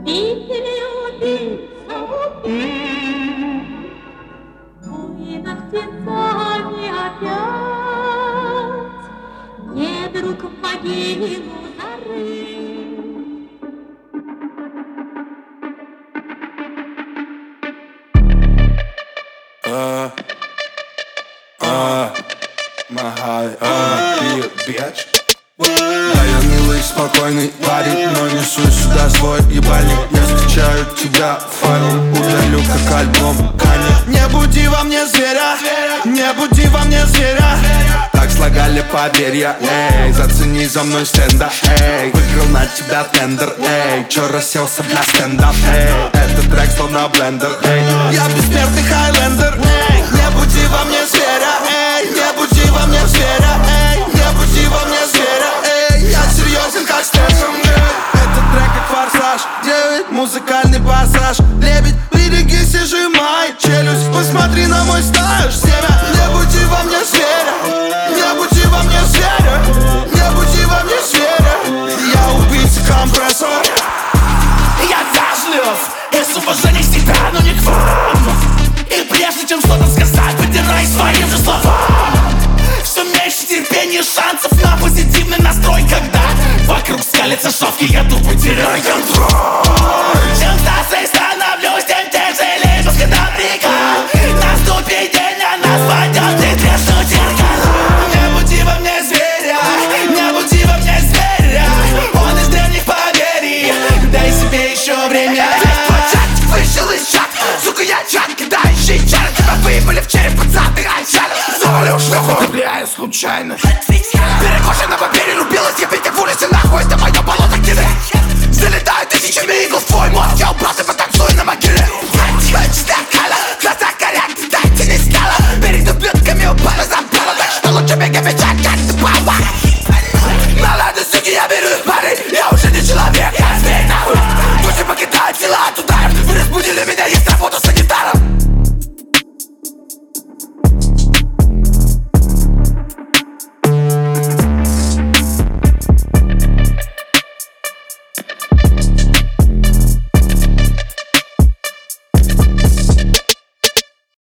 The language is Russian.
Ведь любится воинов птенцами опять, не друг в могилу зарыт. Bitch. Да, я милый, спокойный парень, но несу сюда свой ебальник. Я скачаю тебя в файл, удалю как альбом Кани. Не буди во мне зверя, не буди во мне зверя. Так слагали поверья, эй, зацени за мной стенда, эй. Выиграл на тебя тендер, эй. Чё расселся для стендап, эй. Этот трек словно блендер, эй. Я бессмертный хайлендер, эй. Не буди во мне зверя, эй. Не буди во мне зверя, эй. Не буди во мне зверя, эй. Я серьезен как Стэнсон, эй. Этот трек как форсаж 9, музыкальный пассаж. Лебедь, берегись и сжимай челюсть. Посмотри на мой стаж, семя. Не буди во мне зверя, не буди во мне зверя, не буди во мне зверя. Я убийца компрессор. Я вежлив, без уважения всегда, но не к вам. И прежде чем что-то сказать, подирай своим же словам. Все меньше терпения, шансов на позитивный настрой, когда вокруг скалятся шовки, я тупо теряю контроль. Чем старше становлюсь, тем тяжелее пуска напрягает. Наступит день, а нас пойдет и треснут зеркала. Не буди во мне зверя, не буди во мне зверя. Он из древних поверий, дай себе еще время. Весь твой чатик вышел из чата, сука, я чат, кидающий чары. Тебя выпали в череп 20-й айчары. Завалил шлюху, влияю случайно. Перекошен на папире, рубилась я ведь как в улице, нахуй, это мое болото, киды. Залетают тысячами игл в твой мозг, я убрался, потанцую на могиле.